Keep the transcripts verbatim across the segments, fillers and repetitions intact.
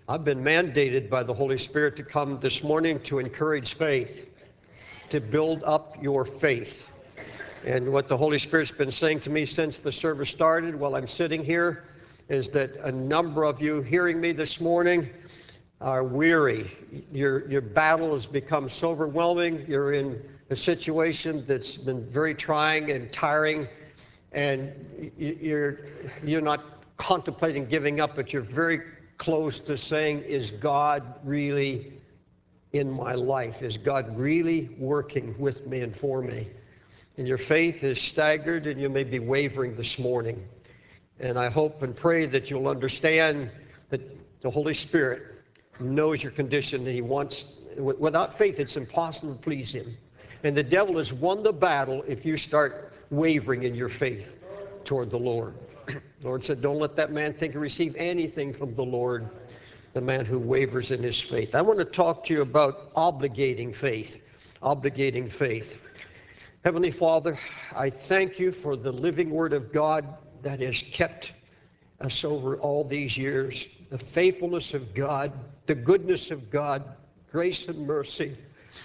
I've been mandated by the Holy Spirit to come this morning to encourage faith, to build up your faith. And what the Holy Spirit's been saying to me since the service started while I'm sitting here is that a number of you hearing me this morning are weary. Your, your battle has become so overwhelming. You're in a situation that's been very trying and tiring, and you're, you're not contemplating giving up, but you're very close to saying, is God really in my life? Is God really working with me and for me? And your faith is staggered, and you may be wavering this morning. And I hope and pray that you'll understand that the Holy Spirit knows your condition, and he wants, without faith, it's impossible to please him. And the devil has won the battle if you start wavering in your faith toward the Lord. The Lord said, don't let that man think he receive anything from the Lord, the man who wavers in his faith. I want to talk to you about obligating faith, obligating faith. Heavenly Father, I thank you for the living word of God that has kept us over all these years, the faithfulness of God, the goodness of God, grace and mercy.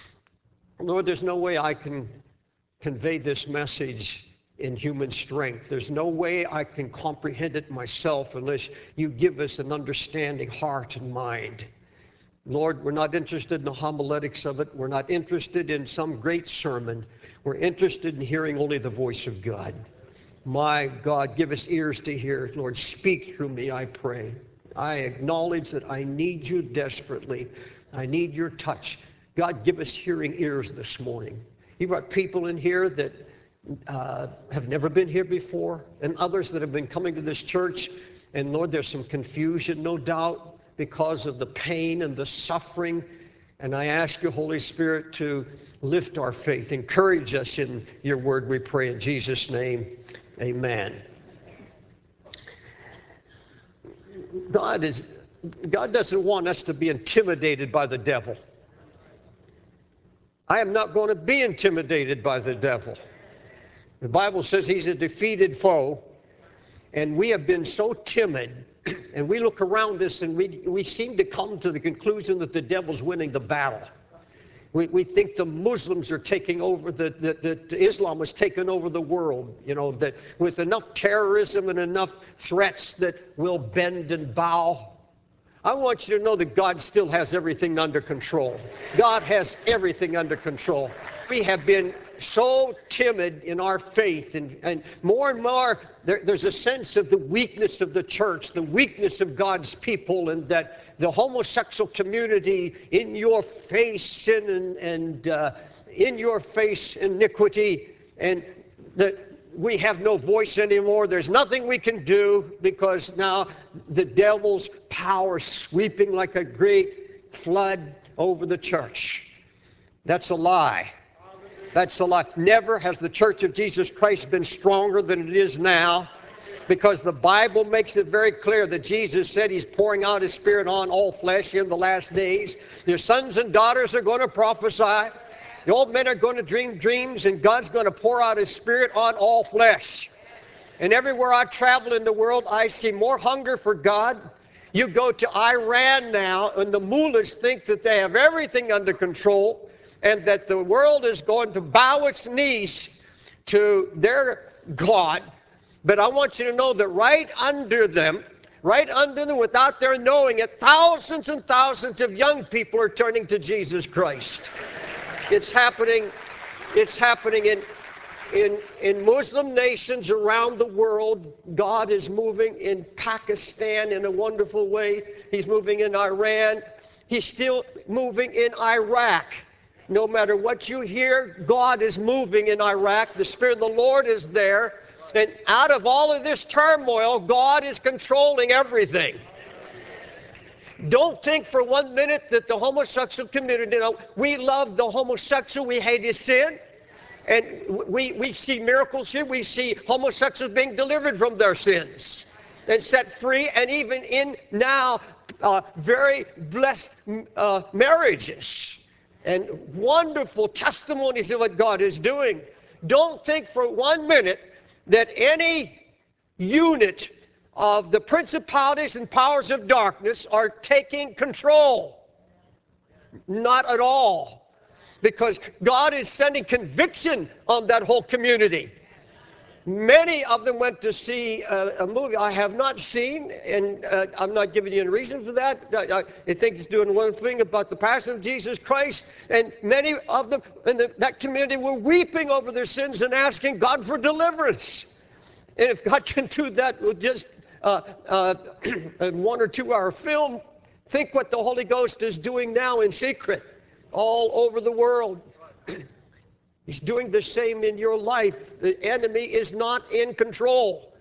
Lord, there's no way I can convey this message in human strength. There's no way I can comprehend it myself unless you give us an understanding heart and mind. Lord, we're not interested in the homiletics of it. We're not interested in some great sermon. We're interested in hearing only the voice of God. My God, give us ears to hear. Lord, speak through me, I pray. I acknowledge that I need you desperately. I need your touch. God, give us hearing ears this morning. You brought people in here that uh, have never been here before, and others that have been coming to this church. And Lord, there's some confusion, no doubt, because of the pain and the suffering. And I ask you, Holy Spirit, to lift our faith. Encourage us in your word, we pray in Jesus' name. Amen. God is, God doesn't want us to be intimidated by the devil. I am not going to be intimidated by the devil. The Bible says he's a defeated foe, and we have been so timid, and we look around us and we, we seem to come to the conclusion that the devil's winning the battle. We, we think the Muslims are taking over, that the, the, the Islam has taken over the world, you know, that with enough terrorism and enough threats that we'll bend and bow. I want you to know that God still has everything under control. God has everything under control. We have been so timid in our faith, and, and more and more there, there's a sense of the weakness of the church, the weakness of God's people, and that the homosexual community, in your face sin and, and uh, in your face iniquity, and that we have no voice anymore. There's nothing we can do because now the devil's power is sweeping like a great flood over the church. That's a lie. That's a lie. Never has the Church of Jesus Christ been stronger than it is now, because the Bible makes it very clear that Jesus said he's pouring out his Spirit on all flesh in the last days. Your sons and daughters are going to prophesy. The old men are going to dream dreams, and God's going to pour out his Spirit on all flesh. And everywhere I travel in the world, I see more hunger for God. You go to Iran now, and the mullahs think that they have everything under control, and that the world is going to bow its knees to their God. But I want you to know that right under them, right under them, without their knowing it, thousands and thousands of young people are turning to Jesus Christ. It's happening, it's happening in, in, in Muslim nations around the world. God is moving in Pakistan in a wonderful way. He's moving in Iran. He's still moving in Iraq. No matter what you hear, God is moving in Iraq. The Spirit of the Lord is there. And out of all of this turmoil, God is controlling everything. Don't think for one minute that the homosexual community, you know, we love the homosexual, we hate his sin. And we, we see miracles here. We see homosexuals being delivered from their sins and set free, and even in now uh, very blessed uh, marriages and wonderful testimonies of what God is doing. Don't think for one minute that any unit of the principalities and powers of darkness are taking control. Not at all. Because God is sending conviction on that whole community. Many of them went to see a, a movie I have not seen, and uh, I'm not giving you a reason for that. I, I think it's doing one thing about the passion of Jesus Christ, and many of them in the, that community were weeping over their sins and asking God for deliverance. And if God can do that with just uh, uh, a one or two hour film, think what the Holy Ghost is doing now in secret all over the world. He's doing the same in your life. The enemy is not in control.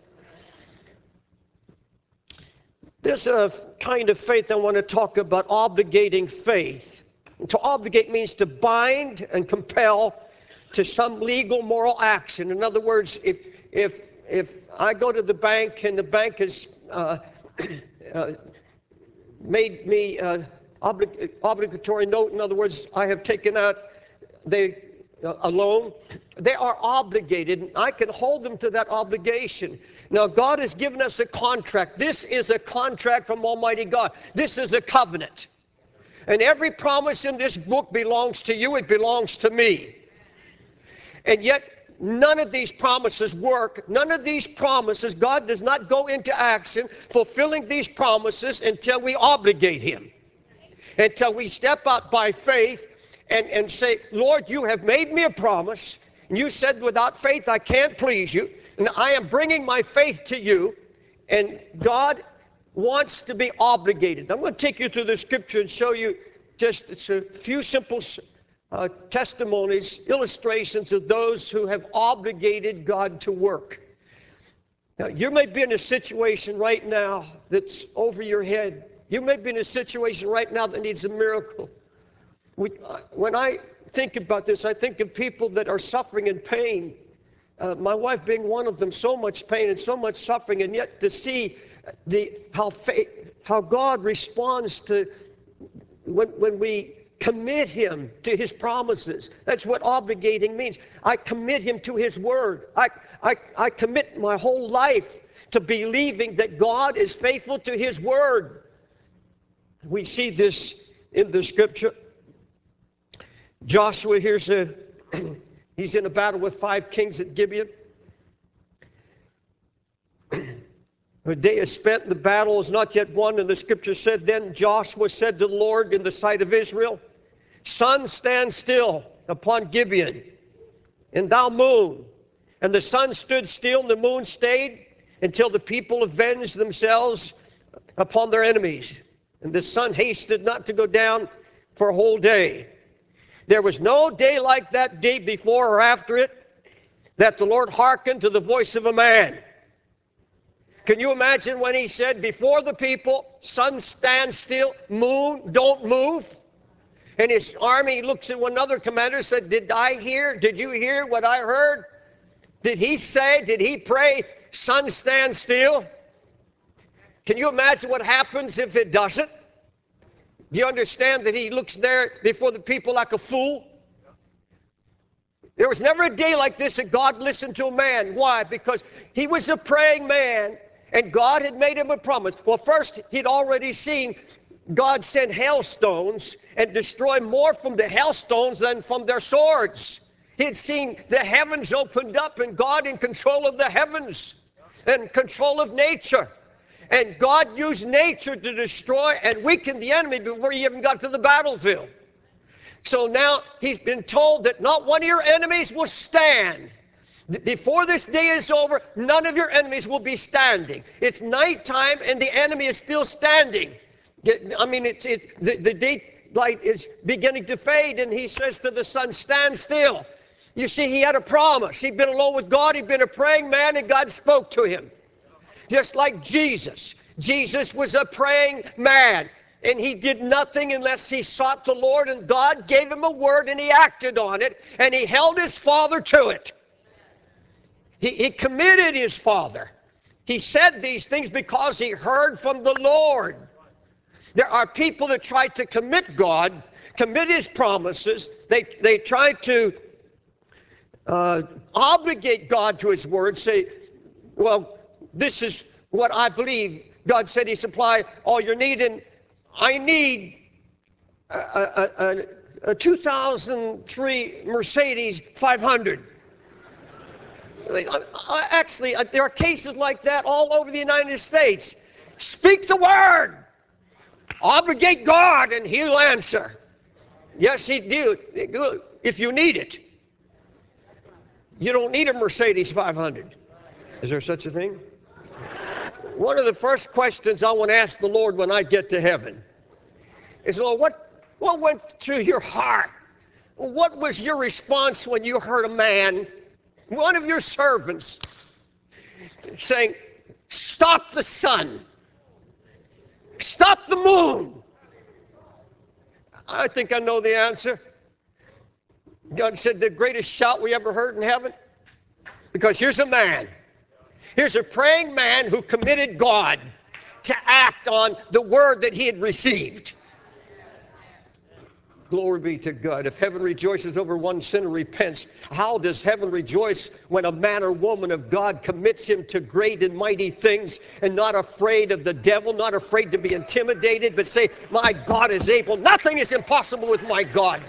There's a kind of faith I want to talk about, obligating faith. To obligate means to bind and compel to some legal moral action. In other words, if if if I go to the bank and the bank has uh, uh, made me uh, oblig- obligatory note, in other words, I have taken out they. a loan, they are obligated, and I can hold them to that obligation. Now, God has given us a contract. This is a contract from Almighty God. This is a covenant. And every promise in this book belongs to you. It belongs to me. And yet, none of these promises work. None of these promises, God does not go into action fulfilling these promises until we obligate Him. Until we step out by faith And, and say, Lord, you have made me a promise. And you said without faith I can't please you. And I am bringing my faith to you. And God wants to be obligated. I'm going to take you through the scripture and show you just it's a few simple uh, testimonies, illustrations of those who have obligated God to work. Now, you may be in a situation right now that's over your head. You may be in a situation right now that needs a miracle. We, when I think about this, I think of people that are suffering in pain. Uh, my wife being one of them, so much pain and so much suffering, and yet to see the how faith, how God responds to when, when we commit Him to His promises. That's what obligating means. I commit Him to His word. I, I, I commit my whole life to believing that God is faithful to His word. We see this in the scripture. Joshua, here's a, he's in a battle with five kings at Gibeon. A day is spent, the battle is not yet won, and the scripture said, then Joshua said to the Lord in the sight of Israel, sun, stand still upon Gibeon, and thou moon. And the sun stood still, and the moon stayed, until the people avenged themselves upon their enemies. And the sun hasted not to go down for a whole day. There was no day like that day before or after it that the Lord hearkened to the voice of a man. Can you imagine when He said, before the people, sun, stand still, moon, don't move? And His army looks at one other commander and said, did I hear, did you hear what I heard? Did He say, did He pray, sun, stand still? Can you imagine what happens if it doesn't? Do you understand that He looks there before the people like a fool? There was never a day like this that God listened to a man. Why? Because he was a praying man, and God had made him a promise. Well, first, he'd already seen God send hailstones and destroy more from the hailstones than from their swords. He had seen the heavens opened up, and God in control of the heavens and control of nature. And God used nature to destroy and weaken the enemy before he even got to the battlefield. So now he's been told that not one of your enemies will stand. Before this day is over, none of your enemies will be standing. It's nighttime and the enemy is still standing. I mean, it's, it, the, the daylight is beginning to fade, and he says to the sun, stand still. You see, he had a promise. He'd been alone with God. He'd been a praying man, and God spoke to him. Just like Jesus. Jesus was a praying man, and he did nothing unless he sought the Lord, and God gave him a word, and he acted on it, and he held his Father to it. He, he committed his Father. He said these things because he heard from the Lord. There are people that try to commit God, commit his promises. They, they try to uh, obligate God to his word, say, well, this is what I believe. God said He supplied all your need, and I need a, a, a, a two thousand three Mercedes five hundred. Actually, there are cases like that all over the United States. Speak the word. Obligate God, and He'll answer. Yes, He do. If you need it. You don't need a Mercedes five hundred. Is there such a thing? One of the first questions I want to ask the Lord when I get to heaven is, Lord, what, what went through your heart? What was your response when you heard a man, one of your servants, saying, stop the sun, stop the moon? I think I know the answer. God said the greatest shout we ever heard in heaven. Because here's a man. Here's a praying man who committed God to act on the word that he had received. Glory be to God. If heaven rejoices over one sinner repents, how does heaven rejoice when a man or woman of God commits him to great and mighty things and not afraid of the devil, not afraid to be intimidated, but say, my God is able. Nothing is impossible with my God.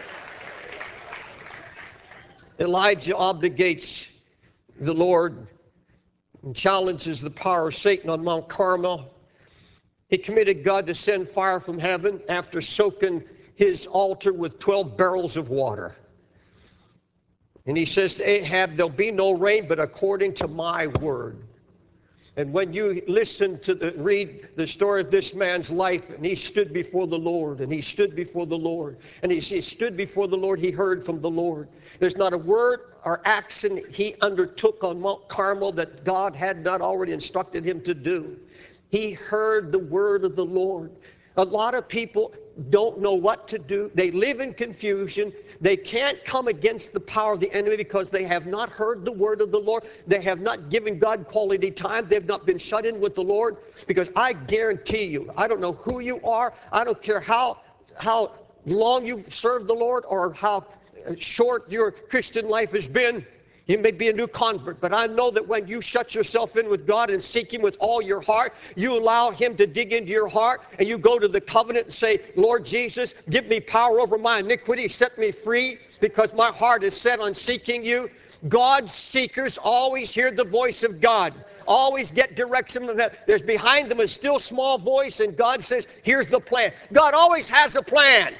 Elijah obligates the Lord and challenges the power of Satan on Mount Carmel. He committed God to send fire from heaven after soaking his altar with twelve barrels of water. And he says to Ahab, there'll be no rain, but according to my word. And when you listen to the, read the story of this man's life, and he stood before the Lord, and he stood before the Lord, and he, he stood before the Lord, he heard from the Lord. There's not a word or action he undertook on Mount Carmel that God had not already instructed him to do. He heard the word of the Lord. A lot of people don't know what to do. They live in confusion. They can't come against the power of the enemy because they have not heard the word of the Lord. They have not given God quality time. They've not been shut in with the Lord. Because I guarantee you, I don't know who you are. I don't care how, how long you've served the Lord or how short your Christian life has been. You may be a new convert, but I know that when you shut yourself in with God and seek Him with all your heart, you allow Him to dig into your heart, and you go to the covenant and say, Lord Jesus, give me power over my iniquity, set me free, because my heart is set on seeking you. God's seekers always hear the voice of God, always get direction. There's behind them a still small voice, and God says, here's the plan. God always has a plan.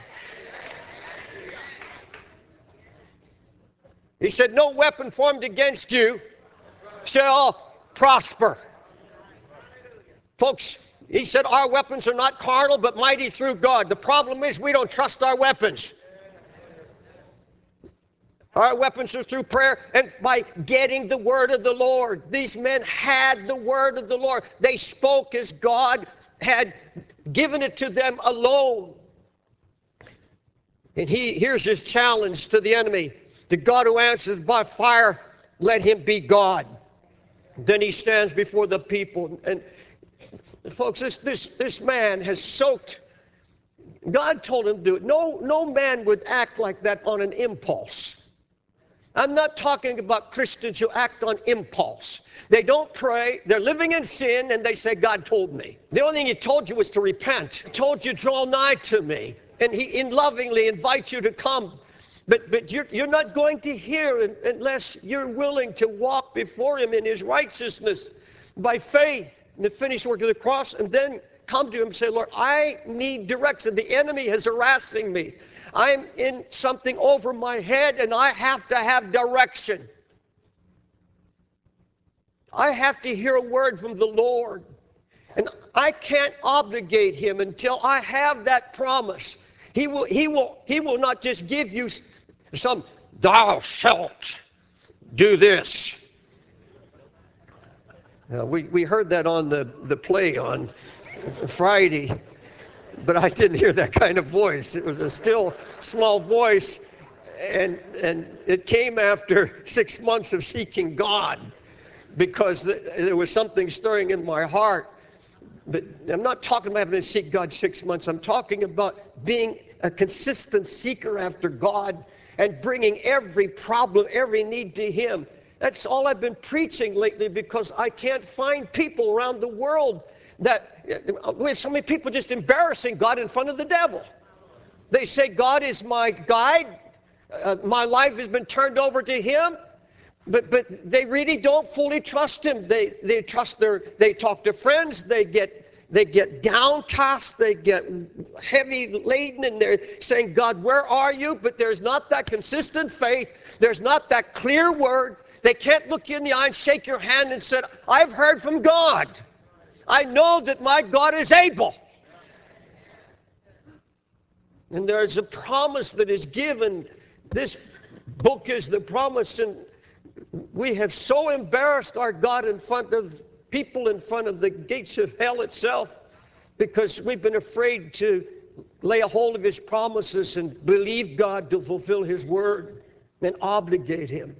He said, no weapon formed against you shall prosper. Folks, he said our weapons are not carnal but mighty through God. The problem is we don't trust our weapons. Our weapons are through prayer and by getting the word of the Lord. These men had the word of the Lord. They spoke as God had given it to them alone. And he, here's his challenge to the enemy. The God who answers by fire, let him be God. Then he stands before the people. And folks, this, this, this man has soaked. God told him to do it. No, no man would act like that on an impulse. I'm not talking about Christians who act on impulse. They don't pray. They're living in sin, and they say, God told me. The only thing He told you was to repent. He told you, draw nigh to me. And He in lovingly invites you to come. But, but you're, you're not going to hear unless you're willing to walk before Him in His righteousness by faith in the finished work of the cross, and then come to Him and say, Lord, I need direction. The enemy is harassing me. I'm in something over my head, and I have to have direction. I have to hear a word from the Lord. And I can't obligate Him until I have that promise. He will, he will, he will not just give you some, thou shalt do this. Uh, we, we heard that on the, the play on Friday, but I didn't hear that kind of voice. It was a still, small voice, and, and it came after six months of seeking God, because there was something stirring in my heart. But I'm not talking about having to seek God six months. I'm talking about being a consistent seeker after God and bringing every problem, every need to Him. That's all I've been preaching lately, because I can't find people around the world that, we have so many people just embarrassing God in front of the devil. They say, God is my guide. Uh, my life has been turned over to him. But but they really don't fully trust him. They they trust their, they talk to friends, they get they get downcast, they get heavy laden, and they're saying, God, where are you? But there's not that consistent faith. There's not that clear word. They can't look you in the eye and shake your hand and say, I've heard from God. I know that my God is able. And there's a promise that is given. This book is the promise, and we have so embarrassed our God in front of people, in front of the gates of hell itself, because we've been afraid to lay a hold of his promises and believe God to fulfill his word and obligate him.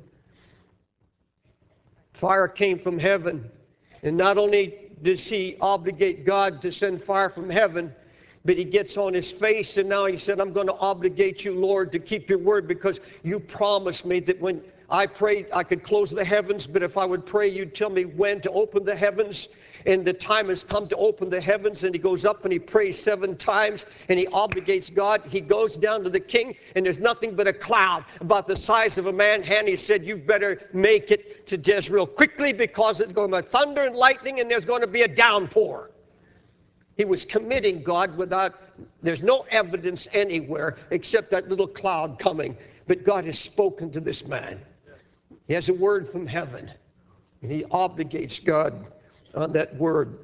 Fire came from heaven, and not only does he obligate God to send fire from heaven, but he gets on his face, and now he said, I'm going to obligate you, Lord, to keep your word, because you promised me that when I prayed I could close the heavens, but if I would pray, you'd tell me when to open the heavens. And the time has come to open the heavens, and he goes up and he prays seven times, and he obligates God. He goes down to the king, and there's nothing but a cloud about the size of a man's hand. He said, you better make it to Jezreel quickly, because it's going to be thunder and lightning, and there's going to be a downpour. He was committing God without, there's no evidence anywhere except that little cloud coming. But God has spoken to this man. He has a word from heaven, and he obligates God on that word.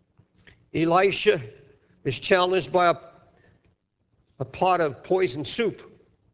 Elisha is challenged by a, a pot of poison soup.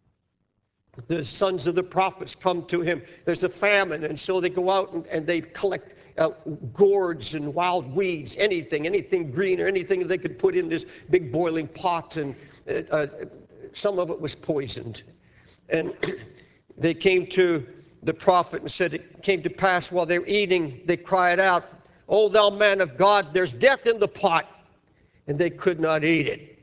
The sons of the prophets come to him. There's a famine, and so they go out and, and they collect uh, gourds and wild weeds, anything, anything green or anything they could put in this big boiling pot, and uh, uh, some of it was poisoned. And they came to the prophet and said, it came to pass while they were eating, they cried out, O thou man of God, there's death in the pot. And they could not eat it.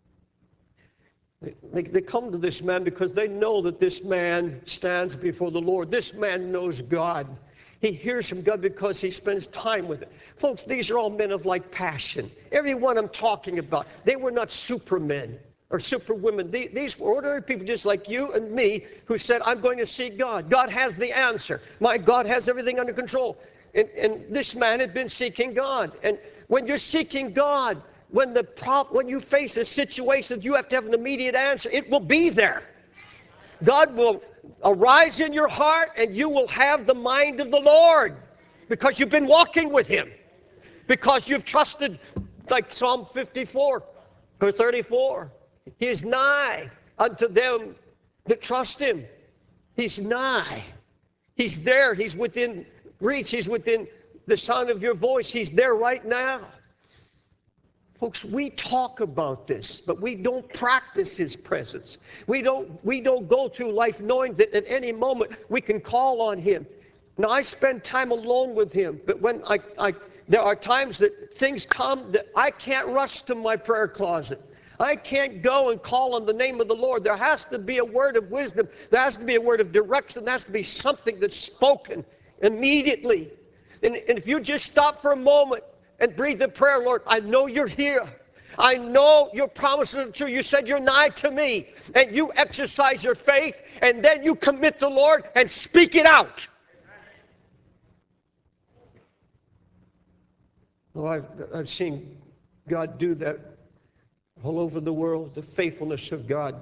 They, they come to this man because they know that this man stands before the Lord. This man knows God. He hears from God because he spends time with it. Folks, these are all men of like passion. Everyone I'm talking about, they were not supermen or superwomen. These were ordinary people just like you and me who said, I'm going to seek God. God has the answer. My God has everything under control. And, and this man had been seeking God. And when you're seeking God, when, the prop, when you face a situation, you have to have an immediate answer. It will be there. God will arise in your heart, and you will have the mind of the Lord because you've been walking with him, because you've trusted, like Psalm fifty-four or thirty-four. He is nigh unto them that trust him. He's nigh. He's there. He's within reach. He's within the sound of your voice. He's there right now. Folks, we talk about this, but we don't practice his presence. We don't, we don't go through life knowing that at any moment we can call on him. Now, I spend time alone with him, but when I, I there are times that things come that I can't rush to my prayer closet. I can't go and call on the name of the Lord. There has to be a word of wisdom. There has to be a word of direction. There has to be something that's spoken immediately. And, and if you just stop for a moment and breathe a prayer, Lord, I know you're here. I know your promises are true. You said you're nigh to me. And you exercise your faith, and then you commit the Lord and speak it out. Well, I've, I've seen God do that all over the world, the faithfulness of God.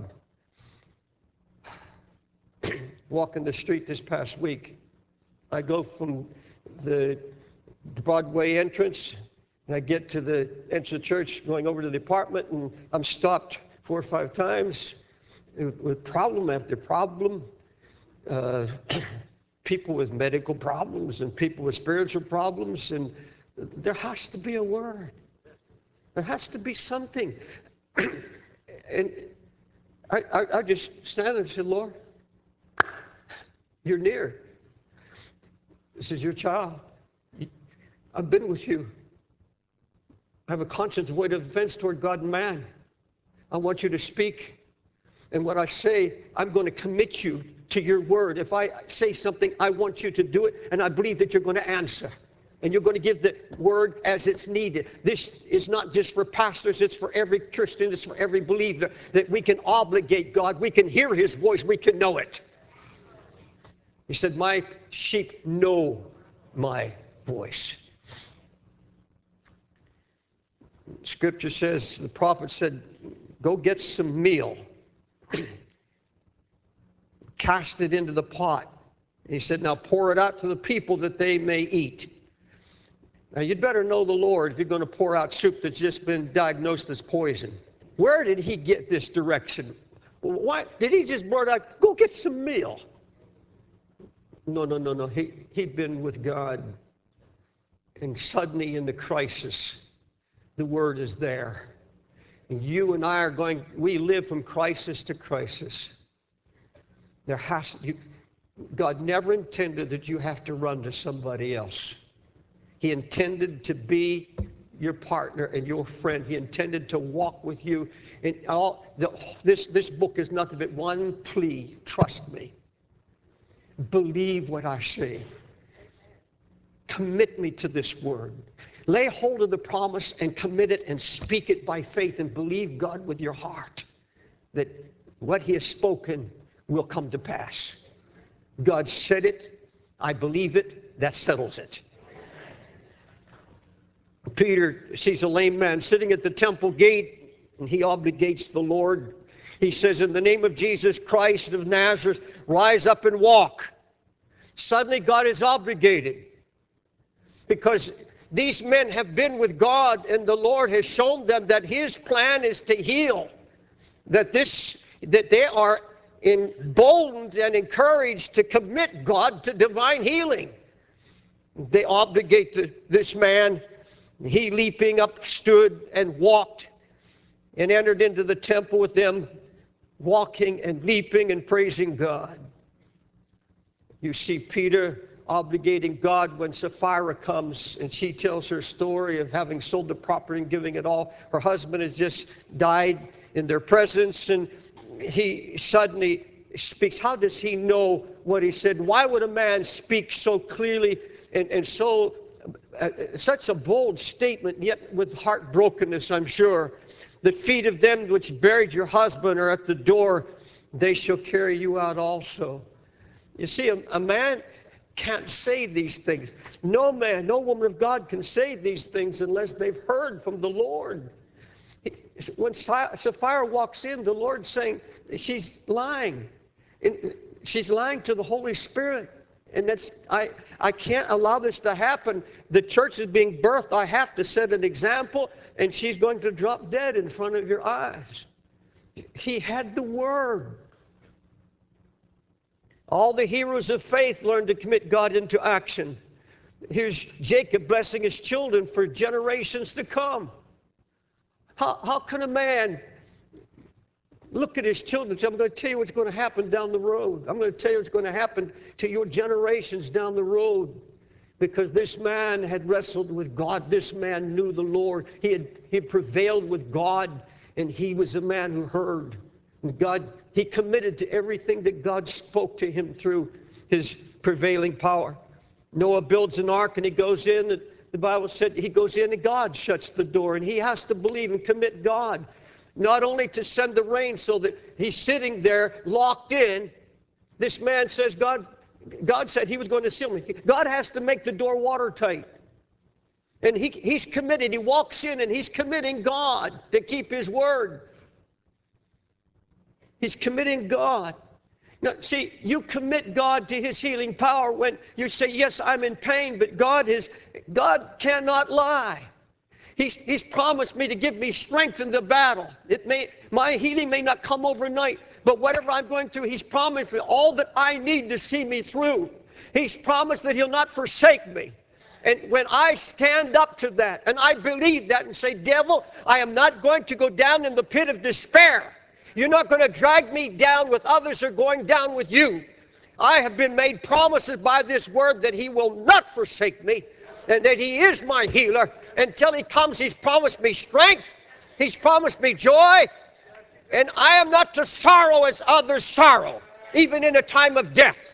Walking the street this past week, I go from the Broadway entrance, and I get to the entrance of the church, going over to the apartment, and I'm stopped four or five times with problem after problem. Uh, people with medical problems and people with spiritual problems, and there has to be a word. There has to be something. And I, I, I just stand and say, Lord, you're near. This is your child. I've been with you. I have a conscience void of offense toward God and man. I want you to speak. And what I say, I'm going to commit you to your word. If I say something, I want you to do it, and I believe that you're going to answer. And you're going to give the word as it's needed. This is not just for pastors, it's for every Christian, it's for every believer, that we can obligate God, we can hear his voice, we can know it. He said, my sheep know my voice. Scripture says, the prophet said, go get some meal. Cast it into the pot. And he said, now pour it out to the people that they may eat. Now you'd better know the Lord if you're going to pour out soup that's just been diagnosed as poison. Where did he get this direction? Why did he just blurt out, go get some meal? No, no, no, no. He, he'd been with God. And suddenly in the crisis, the word is there. And you and I are going, we live from crisis to crisis. There has you, God never intended that you have to run to somebody else. He intended to be your partner and your friend. He intended to walk with you. And all the, this, this book is nothing but one plea. Trust me. Believe what I say. Commit me to this word. Lay hold of the promise and commit it and speak it by faith and believe God with your heart that what he has spoken will come to pass. God said it. I believe it. That settles it. Peter sees a lame man sitting at the temple gate, and he obligates the Lord. He says, in the name of Jesus Christ of Nazareth, rise up and walk. Suddenly God is obligated because these men have been with God, and the Lord has shown them that his plan is to heal, that, this, that they are emboldened and encouraged to commit God to divine healing. They obligate the, this man. He, leaping up, stood and walked and entered into the temple with them, walking and leaping and praising God. You see Peter obligating God when Sapphira comes and she tells her story of having sold the property and giving it all. Her husband has just died in their presence, and he suddenly speaks. How does he know what he said? Why would a man speak so clearly and, and so Uh, such a bold statement, yet with heartbrokenness, I'm sure? The feet of them which buried your husband are at the door. They shall carry you out also. You see, a, a man can't say these things. No man, no woman of God can say these things unless they've heard from the Lord. When Sapphira walks in, the Lord's saying, she's lying. She's lying to the Holy Spirit. And that's, I, I can't allow this to happen. The church is being birthed. I have to set an example, and she's going to drop dead in front of your eyes. He had the word. All the heroes of faith learned to commit God into action. Here's Jacob blessing his children for generations to come. How, how can a man look at his children and say, I'm going to tell you what's going to happen down the road. I'm going to tell you what's going to happen to your generations down the road. Because this man had wrestled with God. This man knew the Lord. He had, he had prevailed with God, and he was a man who heard. And God, he committed to everything that God spoke to him through his prevailing power. Noah builds an ark, and he goes in, and the Bible said he goes in, and God shuts the door, and he has to believe and commit God. Not only to send the rain so that he's sitting there locked in. This man says, God, God said he was going to seal me. God has to make the door watertight. And he, he's committed. He walks in and he's committing God to keep his word. He's committing God. Now, see, you commit God to his healing power when you say, yes, I'm in pain, but God is, God cannot lie. He's, he's promised me to give me strength in the battle. It may, my healing may not come overnight, but whatever I'm going through, he's promised me all that I need to see me through. He's promised that he'll not forsake me. And when I stand up to that, and I believe that and say, devil, I am not going to go down in the pit of despair. You're not going to drag me down with others who are going down with you. I have been made promises by this word that he will not forsake me, and that he is my healer. Until he comes, he's promised me strength. He's promised me joy. And I am not to sorrow as others sorrow. even in a time of death.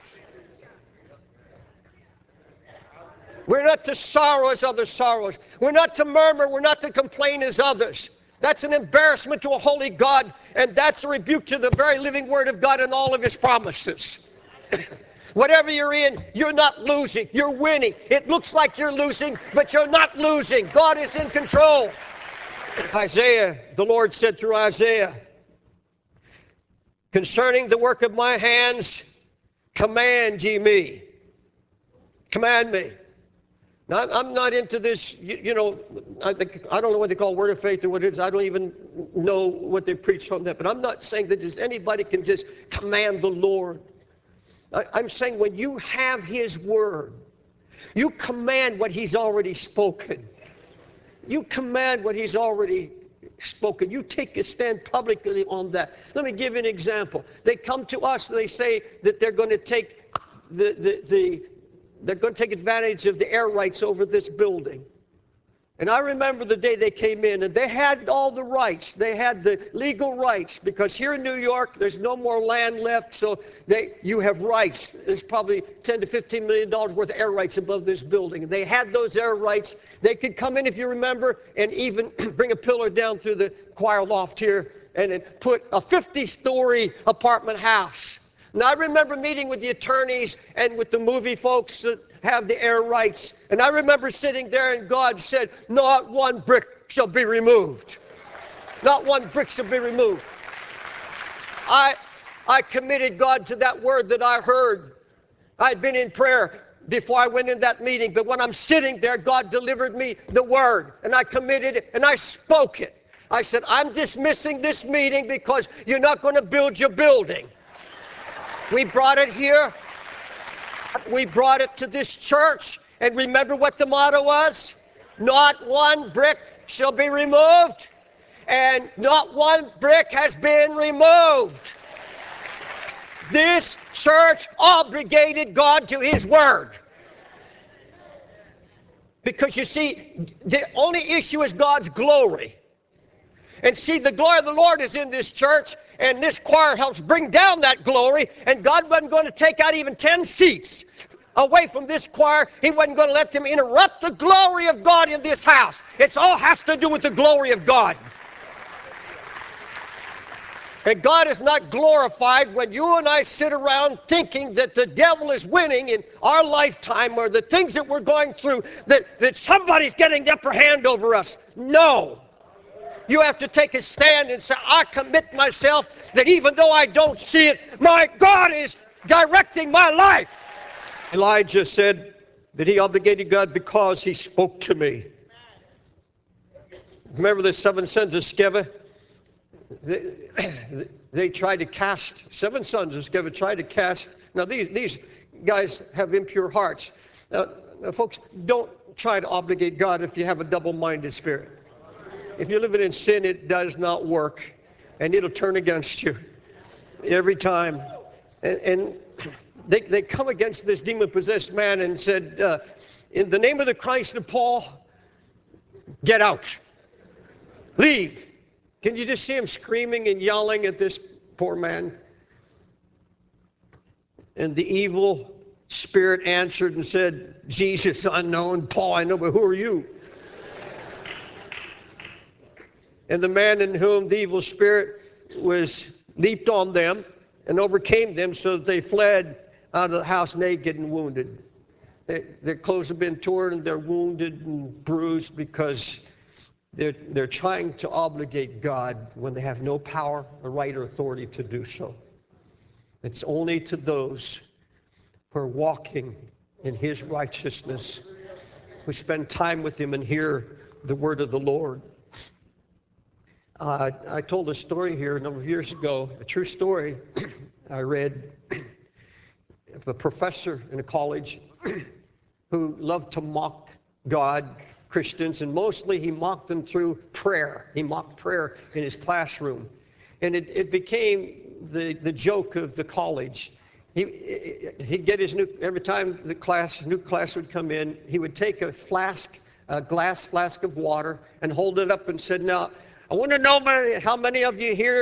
We're not to sorrow as others sorrow. We're not to murmur. We're not to complain as others. That's an embarrassment to a holy God, and that's a rebuke to the very living Word of God and all of His promises. Whatever you're in, you're not losing. You're winning. It looks like you're losing, but you're not losing. God is in control. Isaiah, the Lord said through Isaiah, concerning the work of my hands, command ye me. Command me. Now, I'm not into this, you, you know, I, think, I don't know what they call word of faith or what it is. I don't even know what they preach on that. But I'm not saying that just anybody can just command the Lord. I, I'm saying when you have His word, you command what He's already spoken. You command what He's already spoken. You take a stand publicly on that. Let me give you an example. They come to us and they say that they're going to take the, the, the they're going to take advantage of the air rights over this building. And I remember the day they came in, and they had all the rights. They had the legal rights, because here in New York, there's no more land left, so they, you have rights. There's probably ten to fifteen million dollars worth of air rights above this building. They had those air rights. They could come in, if you remember, and even bring a pillar down through the choir loft here and then put a fifty-story apartment house. Now, I remember meeting with the attorneys and with the movie folks that have the air rights. And I remember sitting there, and God said, not one brick shall be removed. Not one brick shall be removed. I, I committed God to that word that I heard. I'd been in prayer before I went in that meeting. But when I'm sitting there, God delivered me the word. And I committed it, and I spoke it. I said, I'm dismissing this meeting because you're not going to build your building. We brought it here. We brought it to this church. And remember what the motto was? Not one brick shall be removed. And not one brick has been removed. This church obligated God to His word. Because you see, the only issue is God's glory. And see, the glory of the Lord is in this church, and this choir helps bring down that glory, and God wasn't going to take out even ten seats away from this choir. He wasn't going to let them interrupt the glory of God in this house. It all has to do with the glory of God. And God is not glorified when you and I sit around thinking that the devil is winning in our lifetime, or the things that we're going through, that, that somebody's getting the upper hand over us. No. You have to take a stand and say, I commit myself that even though I don't see it, my God is directing my life. Elijah said that he obligated God because he spoke to me. Remember the seven sons of Sceva? They, they tried to cast, seven sons of Sceva tried to cast. Now these, these guys have impure hearts. Now, now, folks, don't try to obligate God if you have a double-minded spirit. If you're living in sin, it does not work, and it'll turn against you every time. And, and they, they come against this demon-possessed man and said, uh, in the name of the Christ of Paul, get out. Leave. Can you just see him screaming and yelling at this poor man? And the evil spirit answered and said, Jesus unknown, Paul I know, but who are you? And the man in whom the evil spirit was leaped on them and overcame them, so that they fled out of the house naked and wounded. They, their clothes have been torn, and they're wounded and bruised because they're, they're trying to obligate God when they have no power, or right, or authority to do so. It's only to those who are walking in His righteousness, who spend time with Him and hear the word of the Lord. Uh, I told a story here a number of years ago, a true story. I read of a professor in a college who loved to mock God, Christians, and mostly he mocked them through prayer. He mocked prayer in his classroom. And it, it became the, the joke of the college. He, he'd get his new, every time the class, new class would come in, he would take a flask, a glass flask of water, and hold it up and said, now, I want to know how many of you here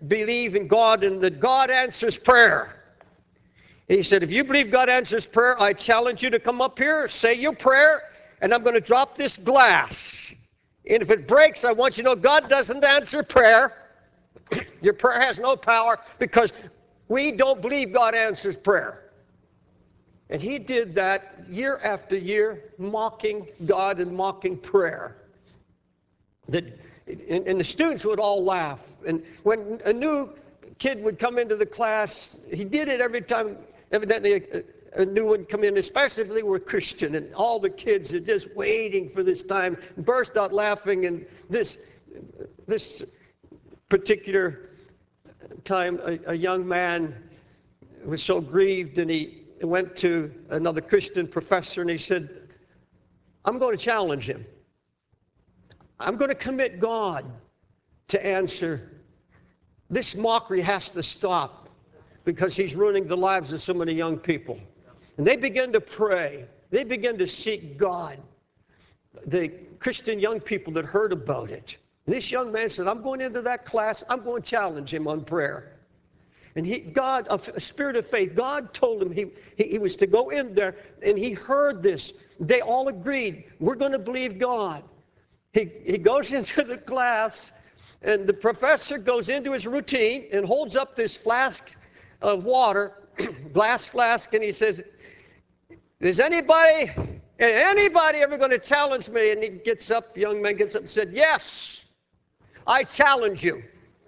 believe in God and that God answers prayer. He said, if you believe God answers prayer, I challenge you to come up here, say your prayer, and I'm going to drop this glass. And if it breaks, I want you to know God doesn't answer prayer. Your prayer has no power because we don't believe God answers prayer. And he did that year after year, mocking God and mocking prayer. That, and, and the students would all laugh. And when a new kid would come into the class, he did it every time. Evidently, a, a new one come in, especially if they were Christian, and all the kids are just waiting for this time, burst out laughing. And this, this particular time, a, a young man was so grieved, and he went to another Christian professor, and he said, I'm going to challenge him. I'm going to commit God to answer. This mockery has to stop because he's ruining the lives of so many young people. And they begin to pray. They begin to seek God. The Christian young people that heard about it. And this young man said, I'm going into that class. I'm going to challenge him on prayer. And he, God, a spirit of faith, God told him he, he, he was to go in there, and he heard this. They all agreed, we're going to believe God. He, he goes into the class, and the professor goes into his routine and holds up this flask of water, glass flask, and he says, is anybody, anybody ever going to challenge me? And he gets up, young man gets up and said, yes, I challenge you.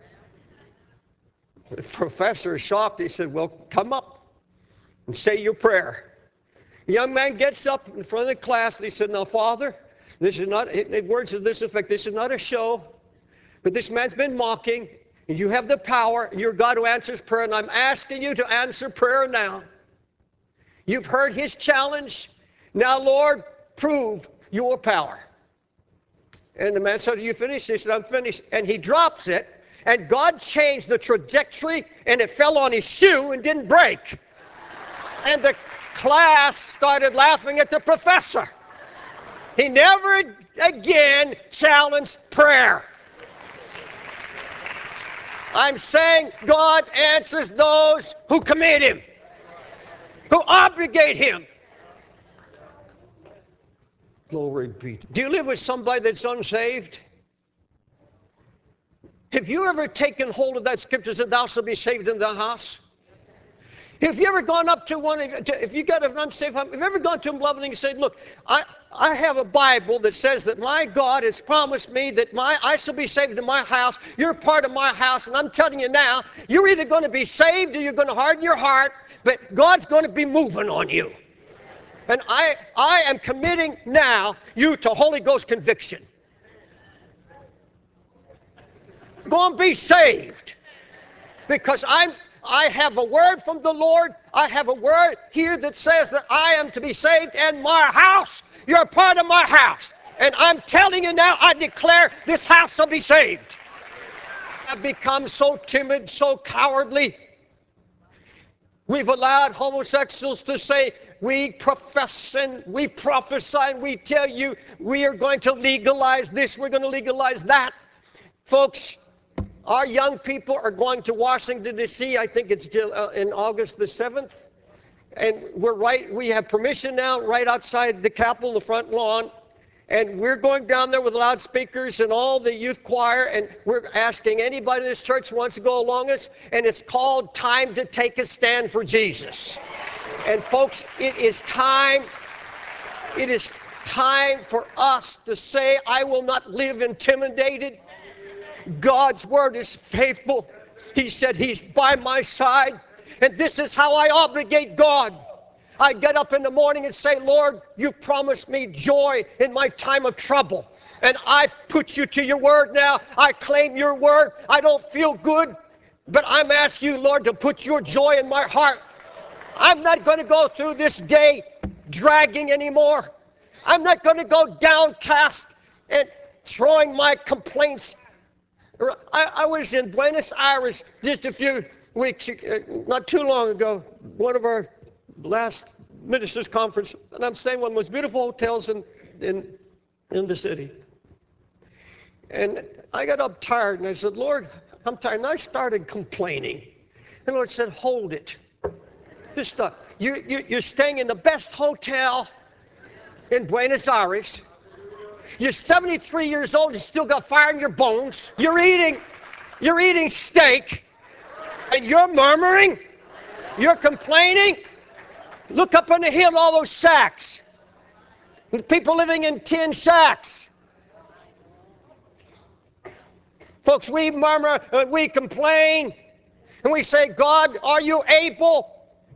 The professor is shocked. He said, well, come up and say your prayer. The young man gets up in front of the class, and he said, now, Father, this is not, words to this effect, this is not a show, but this man's been mocking, and you have the power, you're God who answers prayer, and I'm asking you to answer prayer now. You've heard his challenge. Now, Lord, prove your power. And the man said, are you finished? He said, I'm finished. And he drops it, and God changed the trajectory, and it fell on his shoe and didn't break. And the class started laughing at the professor. He never again challenged prayer. I'm saying God answers those who commit him, who obligate him. Glory be. Do you live with somebody that's unsaved? Have you ever taken hold of that scripture that thou shalt be saved in the house? Have you ever gone up to one, if you got an unsaved, have you ever gone to him lovingly and said, look, I, I have a Bible that says that my God has promised me that my I shall be saved in my house. You're part of my house, and I'm telling you now, you're either going to be saved or you're going to harden your heart, but God's going to be moving on you. And I, I am committing now you to Holy Ghost conviction. Go and be saved, because I'm I have a word from the Lord. I have a word here that says that I am to be saved in my house. You're a part of my house. And I'm telling you now, I declare this house will be saved. I've become so timid, so cowardly. We've allowed homosexuals to say, we profess and we prophesy and we tell you we are going to legalize this, we're going to legalize that. Folks, our young people are going to Washington, D C I think it's in August the seventh. And we're right, we have permission now right outside the Capitol, the front lawn. And we're going down there with loudspeakers and all the youth choir, and we're asking anybody in this church who wants to go along us. And it's called Time to Take a Stand for Jesus. And folks, it is time, it is time for us to say, I will not live intimidated. God's word is faithful. He said he's by my side. And this is how I obligate God. I get up in the morning and say, Lord, you've promised me joy in my time of trouble. And I put you to your word now. I claim your word. I don't feel good, but I'm asking you, Lord, to put your joy in my heart. I'm not going to go through this day dragging anymore. I'm not going to go downcast and throwing my complaints. I, I was in Buenos Aires just a few weeks, uh, not too long ago, one of our last ministers' conference, and I'm staying in one of the most beautiful hotels in, in, in the city. And I got up tired, and I said, Lord, I'm tired. And I started complaining. And the Lord said, hold it. Just, uh, you, you, you're staying in the best hotel in Buenos Aires. You're seventy-three years old. You still got fire in your bones. You're eating, you're eating steak. And you're murmuring. You're complaining. Look up on the hill, all those sacks. People living in tin sacks. Folks, we murmur and we complain. And we say, God, are you able?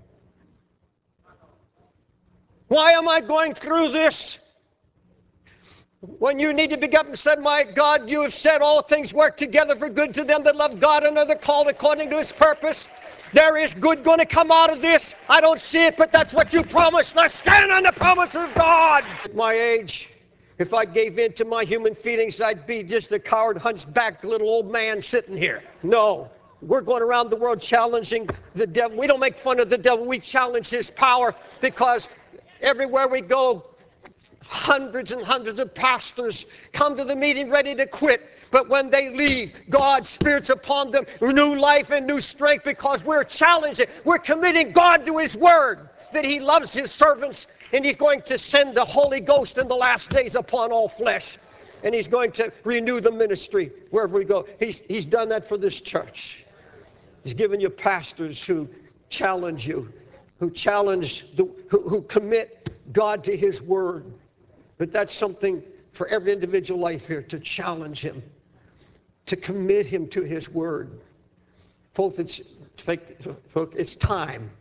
Why am I going through this? When you need to be up and said, my God, you have said all things work together for good to them that love God and are the called according to his purpose. There is good going to come out of this. I don't see it, but that's what you promised. And I stand on the promises of God. At my age, if I gave in to my human feelings, I'd be just a coward, hunchbacked little old man sitting here. No. We're going around the world challenging the devil. We don't make fun of the devil. We challenge his power, because everywhere we go, hundreds and hundreds of pastors come to the meeting ready to quit. But when they leave, God's Spirit's upon them, new life and new strength, because we're challenging. We're committing God to his word, that he loves his servants, and he's going to send the Holy Ghost in the last days upon all flesh. And he's going to renew the ministry wherever we go. He's, he's done that for this church. He's given you pastors who challenge you, who challenge, the, who, who commit God to his word. But that's something for every individual life here, to challenge him, to commit him to his word. Folks, it's, folks, it's time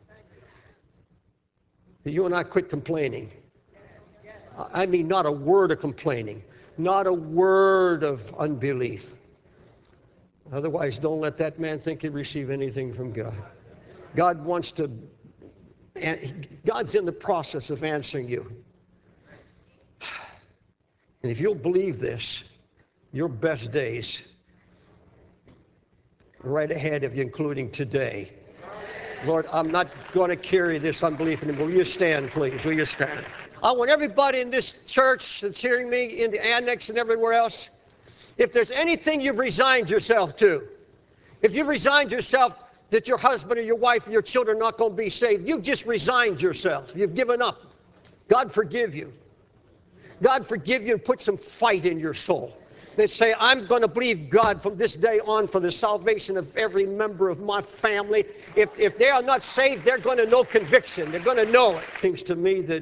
that you and I quit complaining. I mean, not a word of complaining, not a word of unbelief. Otherwise, don't let that man think he receive anything from God. God wants to, God's in the process of answering you. And if you'll believe this, your best days are right ahead of you, including today. Lord, I'm not going to carry this unbelief anymore. Will you stand, please? Will you stand? I want everybody in this church that's hearing me, in the annex and everywhere else, if there's anything you've resigned yourself to, if you've resigned yourself that your husband or your wife or your children are not going to be saved, you've just resigned yourself. You've given up. God forgive you. God forgive you and put some fight in your soul. That say, I'm going to believe God from this day on for the salvation of every member of my family. If, if they are not saved, they're going to know conviction. They're going to know it. It seems to me that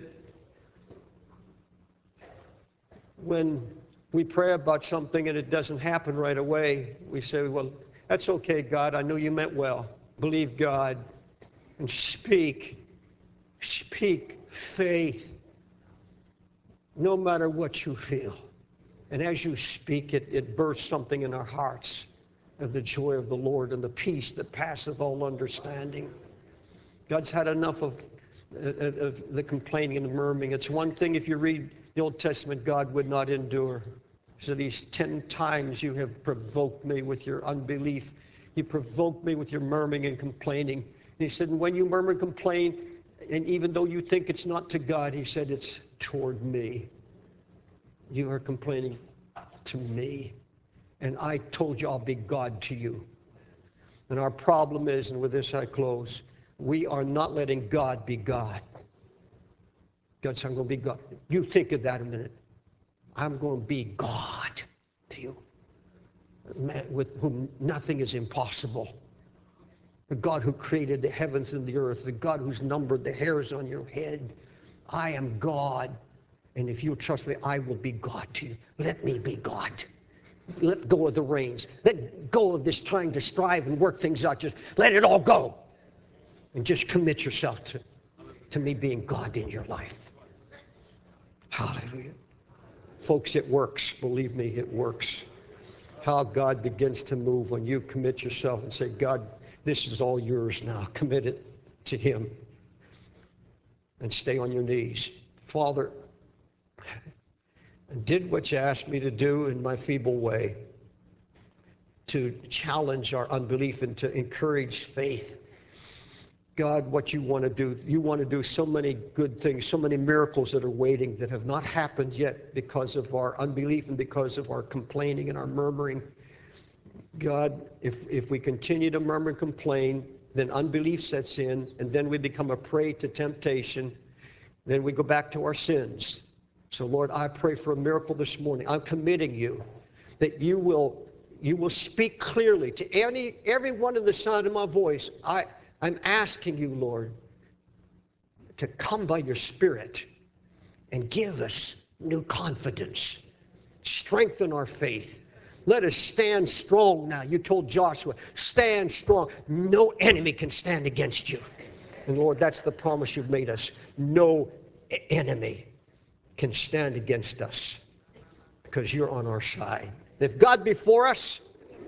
when we pray about something and it doesn't happen right away, we say, well, that's okay, God. I know you meant well. Believe God and speak. Speak faith. No matter what you feel. And as you speak, it, it births something in our hearts of the joy of the Lord and the peace that passeth all understanding. God's had enough of, of, of the complaining and the murmuring. It's one thing if you read the Old Testament, God would not endure. So these ten times you have provoked me with your unbelief. You provoked me with your murmuring and complaining. And he said, and when you murmur and complain, and even though you think it's not to God, he said, it's toward me. You are complaining to me. And I told you I'll be God to you. And our problem is, and with this I close, we are not letting God be God. God said, I'm going to be God. You think of that a minute. I'm going to be God to you. A man with whom nothing is impossible. The God who created the heavens and the earth. The God who's numbered the hairs on your head. I am God. And if you trust me, I will be God to you. Let me be God. Let go of the reins. Let go of this trying to strive and work things out. Just let it all go. And just commit yourself to, to me being God in your life. Hallelujah. Folks, it works. Believe me, it works. How God begins to move when you commit yourself and say, God, this is all yours now. Commit it to him. And stay on your knees. Father, I did what you asked me to do in my feeble way, to challenge our unbelief and to encourage faith. God, what you want to do, you want to do so many good things, so many miracles that are waiting that have not happened yet because of our unbelief and because of our complaining and our murmuring. God, if, if we continue to murmur and complain, then unbelief sets in, and then we become a prey to temptation. Then we go back to our sins. So, Lord, I pray for a miracle this morning. I'm committing you that you will, you will speak clearly to any, everyone in the sound of my voice. I, I'm asking you, Lord, to come by your Spirit and give us new confidence. Strengthen our faith. Let us stand strong now. You told Joshua, stand strong. No enemy can stand against you. And Lord, that's the promise you've made us. No enemy can stand against us because you're on our side. If God be for us,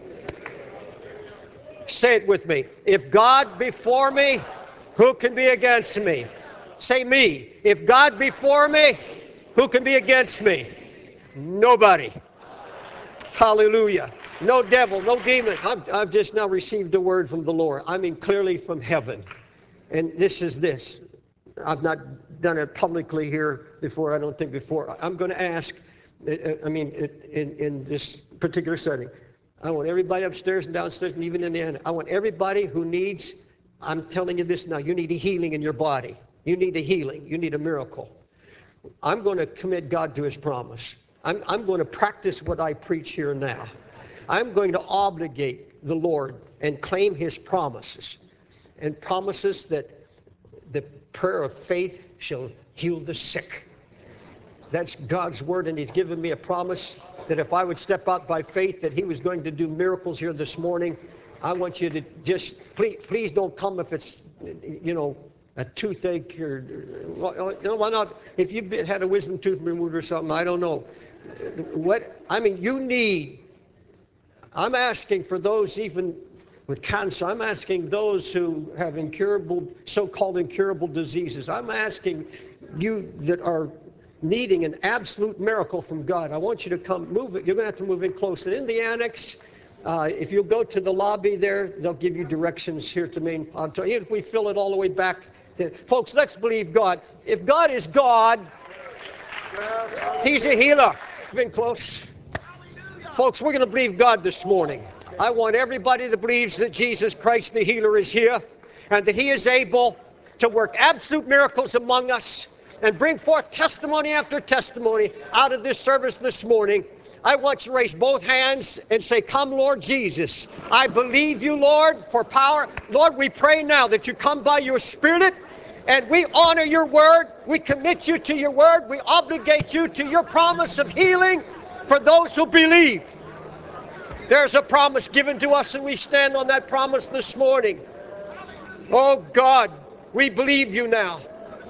say it with me. If God be for me, who can be against me? Say me. If God be for me, who can be against me? Nobody. Hallelujah. No devil, no demon. I've, I've just now received a word from the Lord. I mean clearly from heaven. And this is this. I've not done it publicly here before, I don't think before. I'm going to ask, I mean, in, in this particular setting, I want everybody upstairs and downstairs and even in the end, I want everybody who needs, I'm telling you this now, you need a healing in your body. You need a healing. You need a miracle. I'm going to commit God to his promise. I'm, I'm going to practice what I preach here now. I'm going to obligate the Lord and claim his promises, and promises that the prayer of faith shall heal the sick. That's God's word, and he's given me a promise that if I would step out by faith that he was going to do miracles here this morning. I want you to just, please, please don't come if it's, you know, a toothache or, you know, why not? If you've been, had a wisdom tooth removed or something, I don't know. What, I mean, you need, I'm asking for those even with cancer, I'm asking those who have incurable, so-called incurable diseases. I'm asking you that are needing an absolute miracle from God. I want you to come, move it. You're going to have to move in close. And in the annex, uh, if you go to the lobby there, they'll give you directions here to main auditorium. Even if we fill it all the way back to, folks, let's believe God. If God is God, he's a healer. Move in close. Folks, we're going to believe God this morning. I want everybody that believes that Jesus Christ the healer is here and that he is able to work absolute miracles among us and bring forth testimony after testimony out of this service this morning. I want you to raise both hands and say, come, Lord Jesus. I believe you, Lord, for power. Lord, we pray now that you come by your Spirit, and we honor your word. We commit you to your word. We obligate you to your promise of healing for those who believe. There's a promise given to us, and we stand on that promise this morning. Oh, God, we believe you now.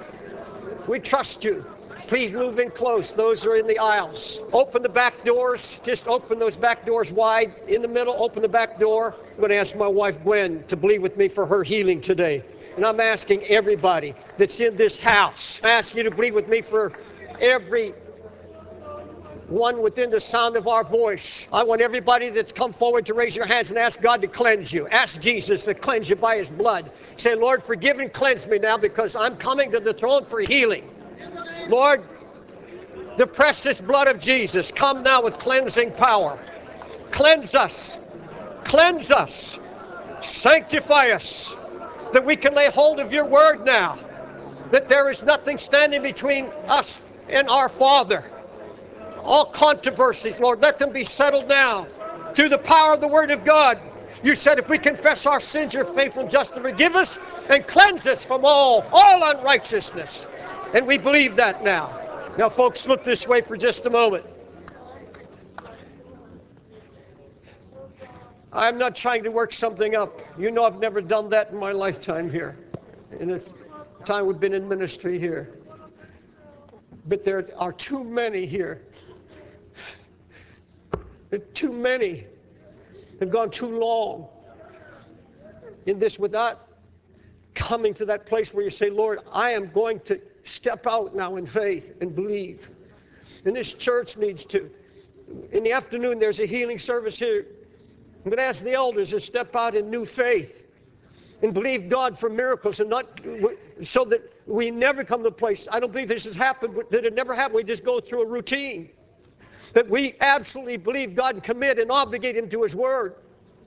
We trust you. Please move in close. Those are in the aisles. Open the back doors. Just open those back doors wide. In the middle, open the back door. I'm going to ask my wife, Gwen, to believe with me for her healing today. And I'm asking everybody that's in this house, I ask you to believe with me for every one within the sound of our voice. I want everybody that's come forward to raise your hands and ask God to cleanse you. Ask Jesus to cleanse you by his blood. Say, Lord, forgive and cleanse me now because I'm coming to the throne for healing. Lord, the precious blood of Jesus, come now with cleansing power. Cleanse us. Cleanse us. Sanctify us. That we can lay hold of your word now. That there is nothing standing between us and our Father. All controversies, Lord, let them be settled now through the power of the word of God. You said if we confess our sins, you're faithful and just to forgive us and cleanse us from all, all unrighteousness. And we believe that now. Now, folks, look this way for just a moment. I'm not trying to work something up. You know I've never done that in my lifetime here. In the time we've been in ministry here. But there are too many here. Too many have gone too long in this without coming to that place where you say, Lord, I am going to step out now in faith and believe. And this church needs to. In the afternoon, there's a healing service here. I'm going to ask the elders to step out in new faith and believe God for miracles, and not so that we never come to a place. I don't believe this has happened, but that it never happened. We just go through a routine. That we absolutely believe God and commit and obligate him to his word.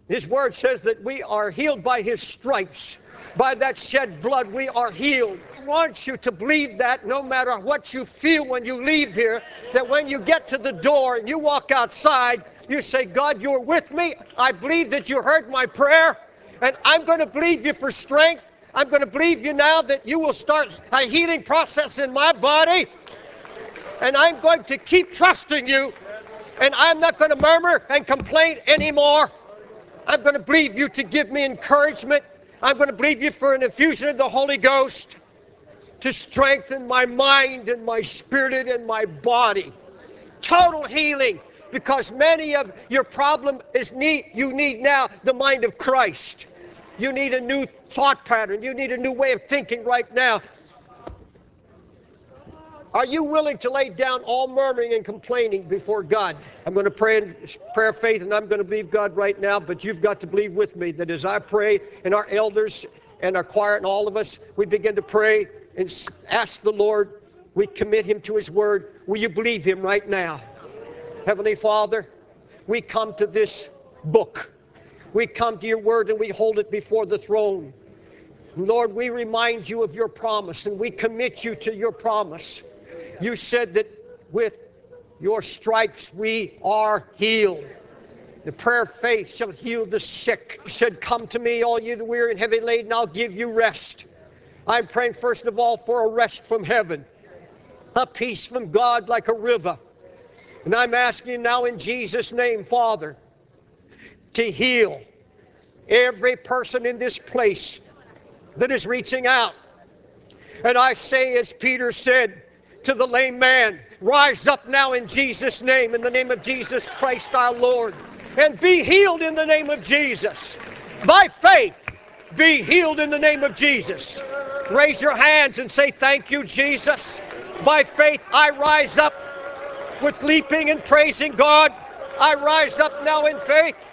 His word says that we are healed by His stripes. By that shed blood, we are healed. I want you to believe that no matter what you feel when you leave here, that when you get to the door and you walk outside, you say, God, you're with me. I believe that you heard my prayer, and I'm going to believe you for strength. I'm going to believe you now that you will start a healing process in my body, and I'm going to keep trusting you, and I'm not going to murmur and complain anymore. I'm going to believe you to give me encouragement. I'm going to believe you for an infusion of the Holy Ghost to strengthen my mind and my spirit and my body. Total healing, because many of your problem is need, you need now the mind of Christ. You need a new thought pattern. You need a new way of thinking right now. Are you willing to lay down all murmuring and complaining before God? I'm going to pray in prayer of faith, and I'm going to believe God right now, but you've got to believe with me that as I pray, and our elders and our choir and all of us, we begin to pray and ask the Lord, we commit Him to His word. Will you believe Him right now? Heavenly Father, we come to this book. We come to your word and we hold it before the throne. Lord, we remind you of your promise, and we commit you to your promise. You said that with your stripes we are healed. The prayer of faith shall heal the sick. You said, come to me, all you that weary and heavy laden, I'll give you rest. I'm praying first of all for a rest from heaven, a peace from God like a river. And I'm asking you now in Jesus' name, Father, to heal every person in this place that is reaching out. And I say, as Peter said to the lame man, rise up now in Jesus' name, in the name of Jesus Christ our Lord, and be healed in the name of Jesus. By faith, be healed in the name of Jesus. Raise your hands and say, thank you, Jesus. By faith, I rise up with leaping and praising God. I rise up now in faith.